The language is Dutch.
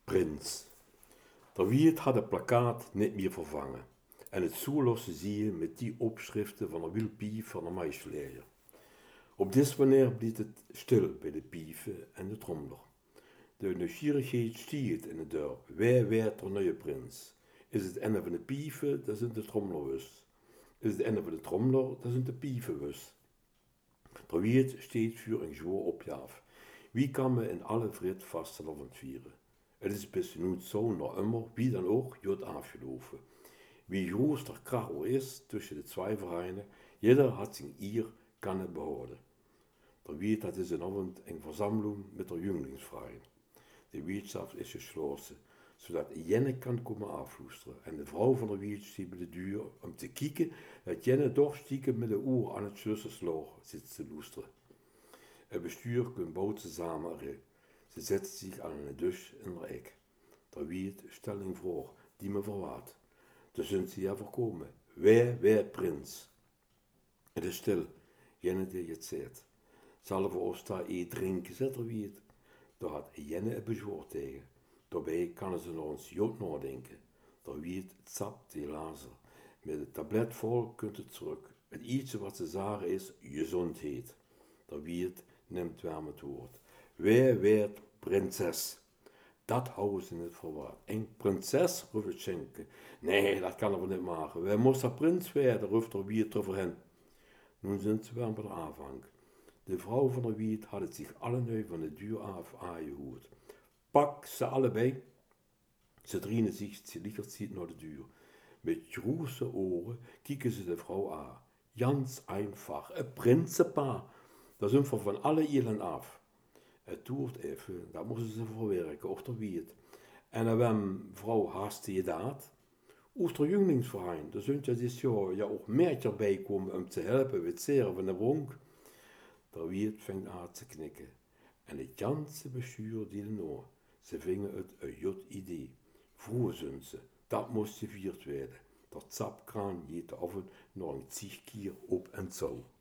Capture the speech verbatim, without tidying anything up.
Prins. Der Wiert had het plakkaat niet meer vervangen. En het zoelosse zie je met die opschriften van de wielpief van de meisjesleer. Op dit wanneer bliet het stil bij de pieven en de trommler. De nieuwsgierigheid stiert in de deur. Waar werd er nieuwe prins? Is het ene van de pieven, dat zijn de trommelwus. Is het ene van de trommler, dat zijn de pievenwus. Der Wiert steht voor een zwoer opjaaf. Wie kan me in alle vrede vaststellen van het vieren? Het is bis nu zo nog immer, wie dan ook, jod afgelopen. Wie groß der Krach is tussen de twee vereinen, jeder hat zijn eer kunnen behouden. Der Wiert hat deze avond een verzameling met de Jünglingsverein. De Wirtschaft is gesloten, zodat jenne kan komen afluisteren. En de vrouw van de Wiert stiet bij de deur om te kijken dat jenne toch stiekem met de oor aan het sleutelslag zit te luisteren. Het bestuur kan bouten samen erin. Ze zet zich aan een dus in de ek. Der Wiert stelt een vraag die me verwaart. De zult ze ja voorkomen. Waar werd prins? Het is stil, jenne die het zegt. Zal we ons daar e drinken, zegt der Wiert. Daar had jenne het bezwaar tegen. Daarbij kan ze nog eens jod nadenken. Der Wiert zapt die lazer. Met het tablet vol kunt het terug. Het ietsje wat ze zagen is gezondheid. Der Wiert neemt warm het woord. Waar werd prinses? Dat houden ze niet verwaard. Een prinses, roept het Schenken. Nee, dat kan er niet maken. Wij moesten prins werden, roept der Wiert over hen. Nu zijn ze weer bij de aanvang. De vrouw van der Wiert had het zich alle nu van de deur af aangehoord. Pak ze allebei. Ze drieën zich ziet naar de deur. Met große oren kijken ze de vrouw aan. Jans einfach, een prinsenpaar. Daar zijn we van alle eilen af. Het duurt even, dat moesten ze verwerken, ook der Wiert. En dan werd vrouw haast je daad. Ook der Jünglingsverein, daar zult je dit jaar ja ook meer bij komen om te helpen met het zeren van de bronk. Der Wiert fängt aan te knikken. En het ganze bestuur die na. Ze vingen het een jut idee. Vroeger zijn ze, dat moest gevierd werden. Der Zapkraan jeet de oven nog een zig kier op en zo.